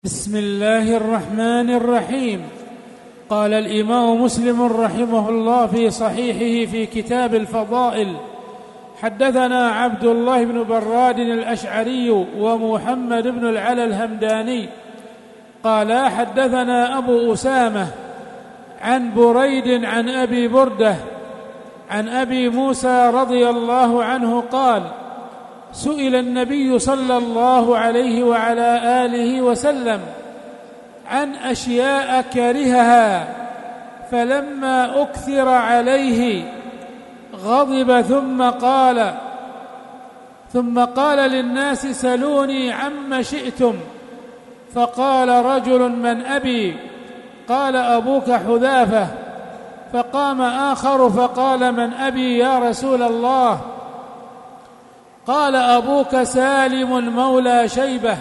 بسم الله الرحمن الرحيم. قال الإمام مسلم رحمه الله في صحيحه في كتاب الفضائل: حدثنا عبد الله بن براد الأشعري ومحمد بن العلا الهمداني قال حدثنا أبو أسامة عن بريد عن أبي بردة عن أبي موسى رضي الله عنه قال: سئل النبي صلى الله عليه وعلى آله وسلم عن أشياء كرهها، فلما أكثر عليه غضب ثم قال للناس: سلوني عما شئتم. فقال رجل: من أبي؟ قال: أبوك حذافة. فقام آخر فقال: من أبي يا رسول الله؟ قال: أبوك سالم مولى شيبة.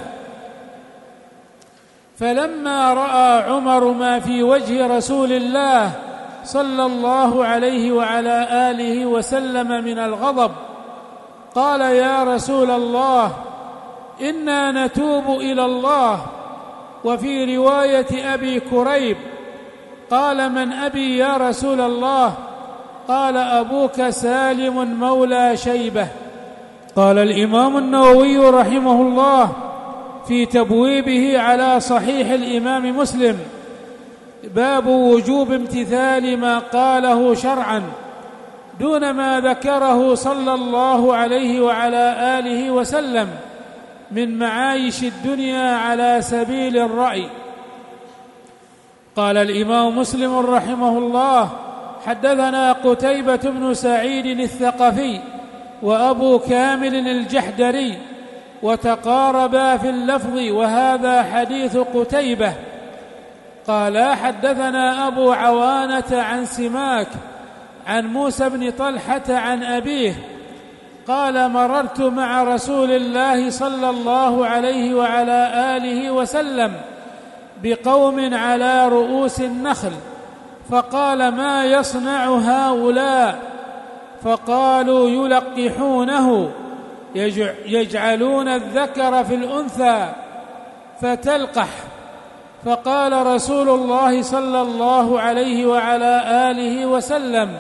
فلما رأى عمر ما في وجه رسول الله صلى الله عليه وعلى آله وسلم من الغضب قال: يا رسول الله، إنا نتوب إلى الله. وفي رواية أبي كريب قال: من أبي يا رسول الله؟ قال: أبوك سالم مولى شيبة. قال الإمام النووي رحمه الله في تبويبه على صحيح الإمام مسلم: باب وجوب امتثال ما قاله شرعا دون ما ذكره صلى الله عليه وعلى آله وسلم من معايش الدنيا على سبيل الرأي. قال الإمام مسلم رحمه الله: حدثنا قتيبة بن سعيد الثقفي وأبو كامل الجحدري وتقاربا في اللفظ، وهذا حديث قتيبة. قال: حدثنا أبو عوانة عن سماك عن موسى بن طلحة عن أبيه قال: مررت مع رسول الله صلى الله عليه وعلى آله وسلم بقوم على رؤوس النخل، فقال: ما يصنع هؤلاء؟ فقالوا: يلقحونه، يجعلون الذكر في الأنثى فتلقح. فقال رسول الله صلى الله عليه وعلى آله وسلم: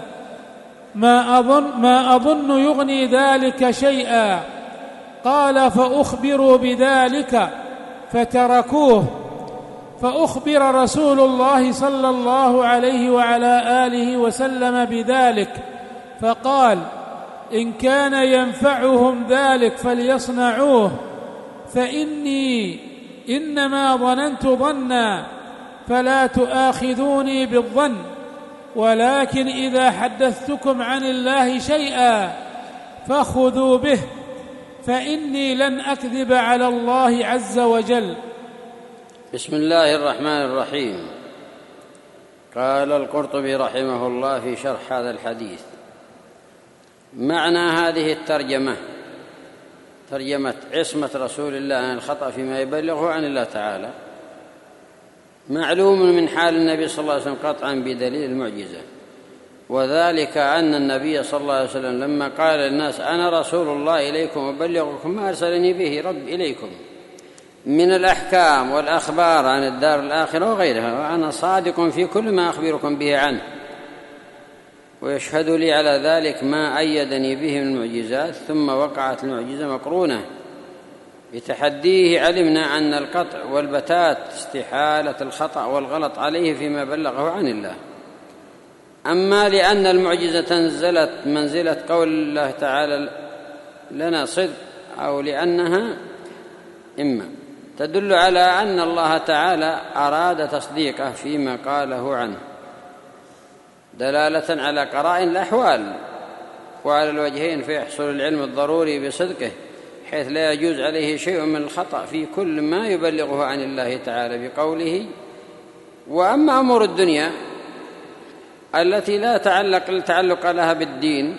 ما أظن يغني ذلك شيئا. قال: فأخبروا بذلك فتركوه. فأخبر رسول الله صلى الله عليه وعلى آله وسلم بذلك، فقال: إن كان ينفعهم ذلك فليصنعوه، فإني إنما ظننت ظنا، فلا تؤاخذوني بالظن، ولكن إذا حدثتكم عن الله شيئا فخذوا به، فإني لن أكذب على الله عز وجل. بسم الله الرحمن الرحيم. قال القرطبي رحمه الله في شرح هذا الحديث: معنى هذه الترجمة ترجمة عصمة رسول الله عن الخطأ فيما يبلغه عن الله تعالى، معلوم من حال النبي صلى الله عليه وسلم قطعا بدليل المعجزة، وذلك أن النبي صلى الله عليه وسلم لما قال للناس: أنا رسول الله إليكم وبلغكم ما أرسلني به رب إليكم من الأحكام والأخبار عن الدار الآخرة وغيرها، وأنا صادق في كل ما أخبركم به عنه، ويشهد لي على ذلك ما أيدني به من المعجزات. ثم وقعت المعجزة مقرونة بتحديه، علمنا أن القطع والبتات استحالة الخطأ والغلط عليه فيما بلغه عن الله. أما لأن المعجزة نزلت منزلة قول الله تعالى لنا صدق، أو لأنها إما تدل على أن الله تعالى أراد تصديقه فيما قاله عنه دلالة على قرائن الأحوال وعلى الوجهين، فيحصل العلم الضروري بصدقه حيث لا يجوز عليه شيء من الخطأ في كل ما يبلغه عن الله تعالى بقوله. وأما أمور الدنيا التي لا تعلق لها بالدين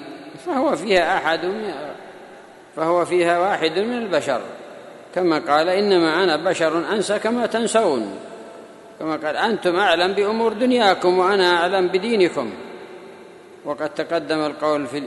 فهو فيها واحد من البشر، كما قال: إنما أنا بشر أنسى كما تنسون، كما قال: أنتم أعلم بأمور دنياكم وأنا أعلم بدينكم. وقد تقدم القول في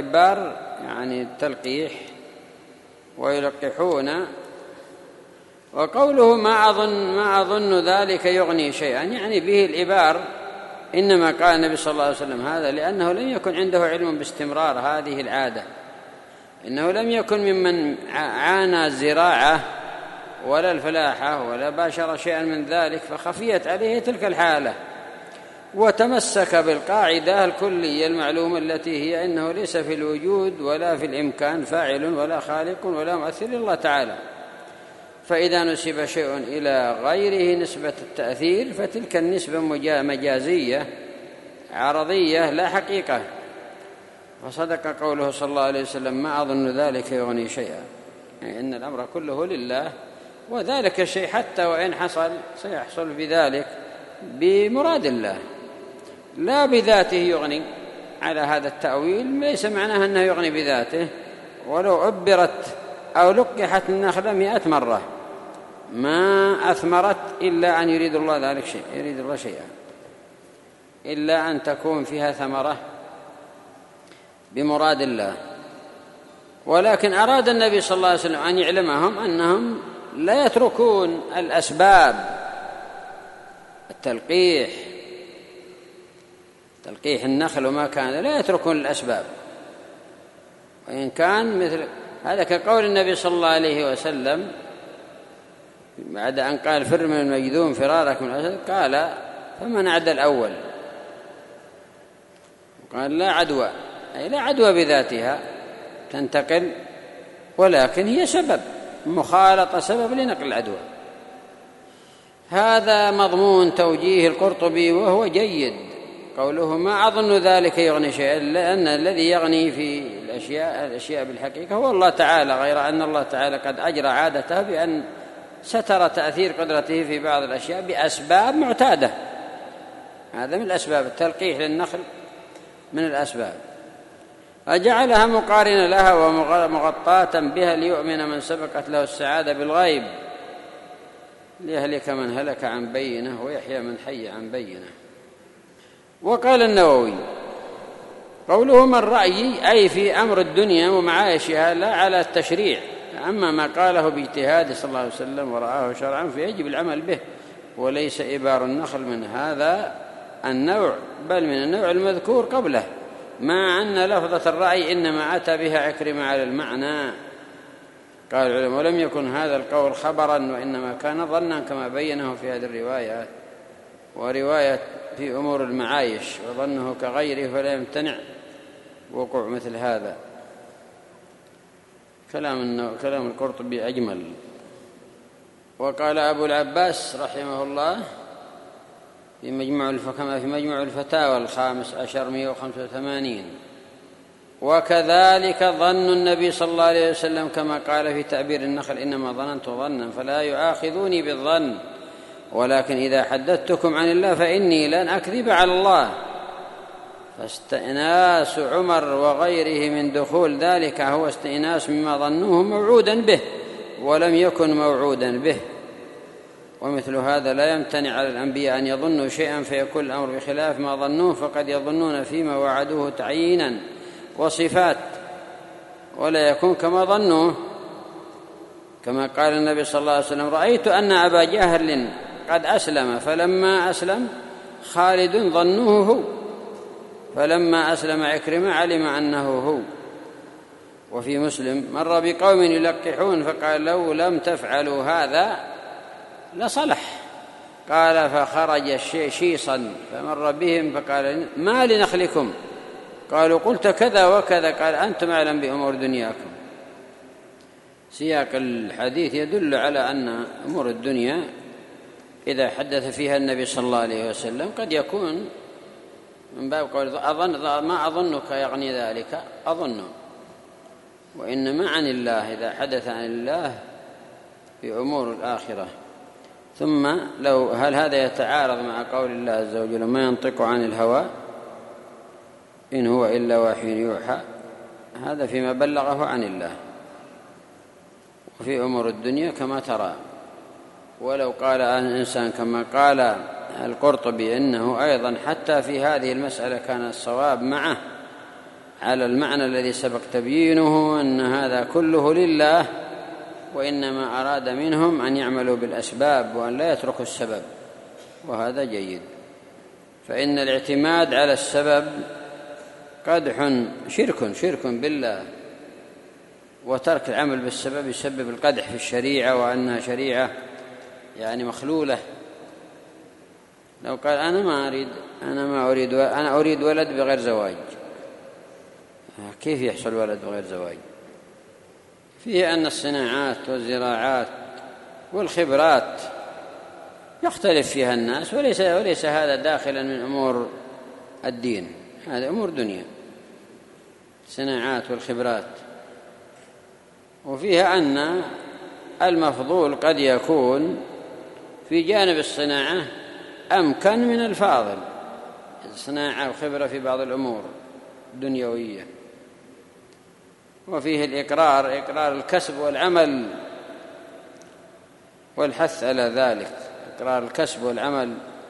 الإبار يعني التلقيح، ويلقحون وقوله ما أظن ذلك يغني شيئا يعني به الإبار، إنما قال النبي صلى الله عليه وسلم هذا لأنه لم يكن عنده علم باستمرار هذه العادة، إنه لم يكن ممن عانى الزراعة ولا الفلاحة ولا باشر شيئا من ذلك فخفيت عليه تلك الحالة، وتمسك بالقاعدة الكلية المعلومة التي هي إنه ليس في الوجود ولا في الإمكان فاعل ولا خالق ولا مؤثر إلا الله تعالى، فإذا نسب شيء إلى غيره نسبة التأثير فتلك النسبة مجازية عرضية لا حقيقة. وصدق قوله صلى الله عليه وسلم ما أظن ذلك يغني شيئا، يعني إن الأمر كله لله، وذلك الشيء حتى وإن حصل سيحصل بذلك بمراد الله لا بذاته يغني. على هذا التأويل ليس معناه أنه يغني بذاته، ولو عبرت أو لقحت النخلة 100 مرة ما أثمرت إلا أن يريد الله ذلك شيء، يريد الله شيئا، إلا أن تكون فيها ثمرة بمراد الله. ولكن أراد النبي صلى الله عليه وسلم أن يعلمهم أنهم لا يتركون الأسباب، التلقيح النخل وما كان لا يتركون الأسباب، وإن كان مثل هذا كقول النبي صلى الله عليه وسلم بعد أن قال فر من المجذوم فرارك من الأسد، قال فمن عدا الأول، قال لا عدوى، أي لا عدوى بذاتها تنتقل، ولكن هي سبب مخالطة، سبب لنقل العدوى. هذا مضمون توجيه القرطبي وهو جيد، قوله ما أظن ذلك يغني شيئا، لأن الذي يغني في الأشياء بالحقيقة هو الله تعالى، غير أن الله تعالى قد أجرى عادته بأن ستر تأثير قدرته في بعض الأشياء بأسباب معتادة، هذا من الأسباب، التلقيح للنخل من الأسباب، أجعلها مقارنة لها ومغطاة بها ليؤمن من سبقت له السعادة بالغيب، ليهلك من هلك عن بينه ويحيى من حي عن بينه. وقال النووي قوله من رأيي أي في أمر الدنيا ومعايشها لا على التشريع، أما ما قاله باجتهاد صلى الله عليه وسلم ورآه شرعا فيجب العمل به، وليس إبار النخل من هذا النوع بل من النوع المذكور قبله، مع أن لفظة الرأي إنما أتى بها عكرمة على المعنى. قال العلماء ولم يكن هذا القول خبرا وإنما كان ظنا كما بينه في هذه الروايات، ورواية في أمور المعايش وظنه كغيره فلا يمتنع وقوع مثل هذا. كلام القرطبي أجمل. وقال أبو العباس رحمه الله كما في مجموع الفتاوى 1585 وكذلك ظن النبي صلى الله عليه وسلم كما قال في تعبير النخل إنما ظننت ظنا فلا يؤاخذوني بالظن، ولكن إذا حدثتكم عن الله فإني لن أكذب على الله. فاستئناس عمر وغيره من دخول ذلك هو استئناس مما ظنوه موعودا به ولم يكن موعودا به، ومثل هذا لا يمتنع على الأنبياء أن يظنوا شيئا فيكون الأمر بخلاف ما ظنوه، فقد يظنون فيما وعدوه تعيينا وصفات ولا يكون كما ظنوه، كما قال النبي صلى الله عليه وسلم رأيت أن أبا جهل قد أسلم فلما أسلم خالد ظنوه هو، فلما أسلم عكرمة علم أنه هو. وفي مسلم مر بقوم يلقحون فقال لو لم تفعلوا هذا لصلح، قال فخرج شيصا فمر بهم فقال ما لنخلكم؟ قالوا قلت كذا وكذا، قال أنتم أعلم بأمور دنياكم. سياق الحديث يدل على أن أمور الدنيا إذا حدث فيها النبي صلى الله عليه وسلم قد يكون من باب قول ما أظنك يغني ذلك أظن، وإنما عن الله إذا حدث عن الله في أمور الآخرة. ثم هل هذا يتعارض مع قول الله عز وجل ما ينطق عن الهوى إن هو إلا وحي يوحى؟ هذا فيما بلغه عن الله، وفي أمور الدنيا كما ترى. ولو قال الإنسان كما قال القرطبي إنه أيضا حتى في هذه المسألة كان الصواب معه على المعنى الذي سبق تبيينه أن هذا كله لله وإنما أراد منهم أن يعملوا بالأسباب وأن لا يتركوا السبب، وهذا جيد. فإن الاعتماد على السبب قدح شرك بالله، وترك العمل بالسبب يسبب القدح في الشريعة، وأنها شريعة يعني مخلولة. لو قال أنا أريد ولد بغير زواج، كيف يحصل ولد بغير زواج؟ فيه أن الصناعات والزراعات والخبرات يختلف فيها الناس، وليس هذا داخلا من أمور الدين، هذا أمور دنيا، الصناعات والخبرات. وفيها أن المفضول قد يكون في جانب الصناعة أمكن من الفاضل، الصناعة وخبرة في بعض الأمور الدنيوية. وفيه إقرار الكسب والعمل والحث على ذلك، إقرار الكسب والعمل،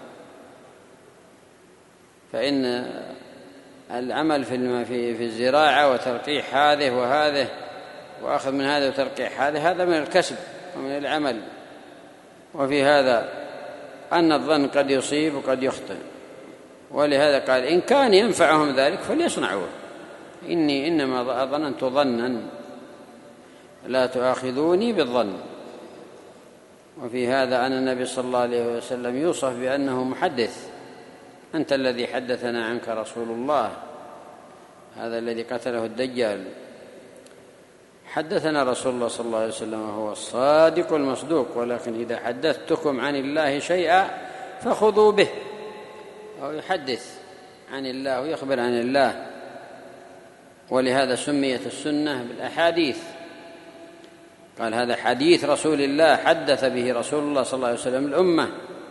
فإن العمل في الزراعة وتلقيح هذه وهذه وأخذ من هذا وتلقيح هذا من الكسب ومن العمل. وفي هذا أن الظن قد يصيب وقد يخطئ، ولهذا قال إن كان ينفعهم ذلك فليصنعوه، إني إنما ظننت ظنا لا تؤاخذوني بالظن. وفي هذا أن النبي صلى الله عليه وسلم يوصف بأنه محدث، أنت الذي حدثنا عنك رسول الله، هذا الذي قتله الدجال، حدثنا رسول الله صلى الله عليه وسلم وهو الصادق المصدوق، ولكن إذا حدثتكم عن الله شيئا فخذوا به. أو يحدث عن الله ويخبر عن الله، ولهذا سميت السنة بالأحاديث. قال هذا حديث رسول الله حدث به رسول الله صلى الله عليه وسلم الأمة.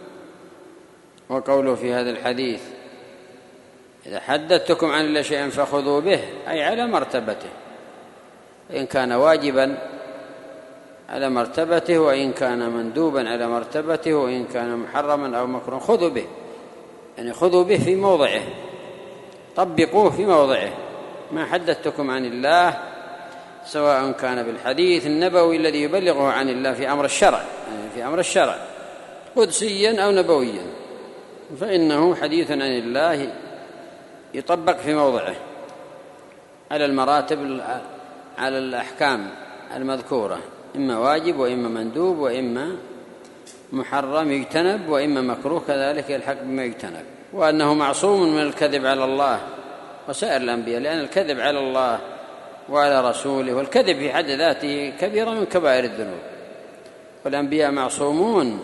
وقوله في هذا الحديث إذا حدثتكم عن الله شيئا فخذوا به، أي على مرتبته، إن كان واجبا على مرتبته، وإن كان مندوبا على مرتبته، وإن كان محرما أو مكروه خذوا به، يعني خذوا به في موضعه، طبقوه في موضعه. ما حدثتكم عن الله سواء كان بالحديث النبوي الذي يبلغه عن الله في أمر الشرع، يعني في أمر الشرع قدسيا أو نبويا، فإنه حديث عن الله يطبق في موضعه على المراتب، على الأحكام المذكورة، إما واجب وإما مندوب وإما محرم يجتنب وإما مكروه كذلك يلحق بما يجتنب. وأنه معصوم من الكذب على الله وسائر الأنبياء، لأن الكذب على الله وعلى رسوله والكذب في حد ذاته كبيرة من كبائر الذنوب، والأنبياء معصومون.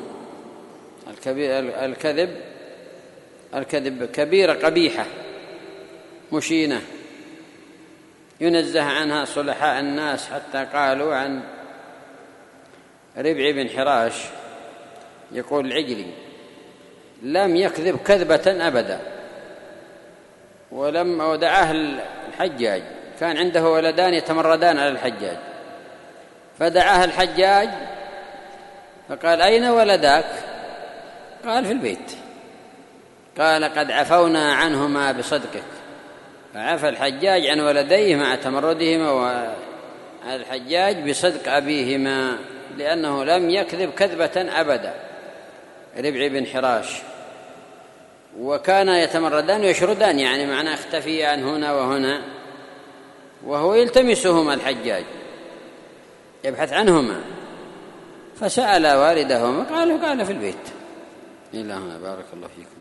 الكذب كبيرة قبيحة مشينة ينزه عنها صلحاء الناس، حتى قالوا عن ربع بن حراش يقول العجلي لم يكذب كذبة أبدا. ولما ودعاه الحجاج، كان عنده ولدان يتمردان على الحجاج، فدعاه الحجاج فقال أين ولداك؟ قال في البيت. قال قد عفونا عنهما بصدقك، فعفى الحجاج عن ولديه مع تمردهما وعلى الحجاج بصدق أبيهما، لأنه لم يكذب كذبة أبدا. ربع بن حراش، وكان يتمردان ويشردان، يعني معناه اختفيان هنا وهنا، وهو يلتمسهما الحجاج يبحث عنهما، فسأل والدهما قال في البيت. إلى هنا، بارك الله فيكم.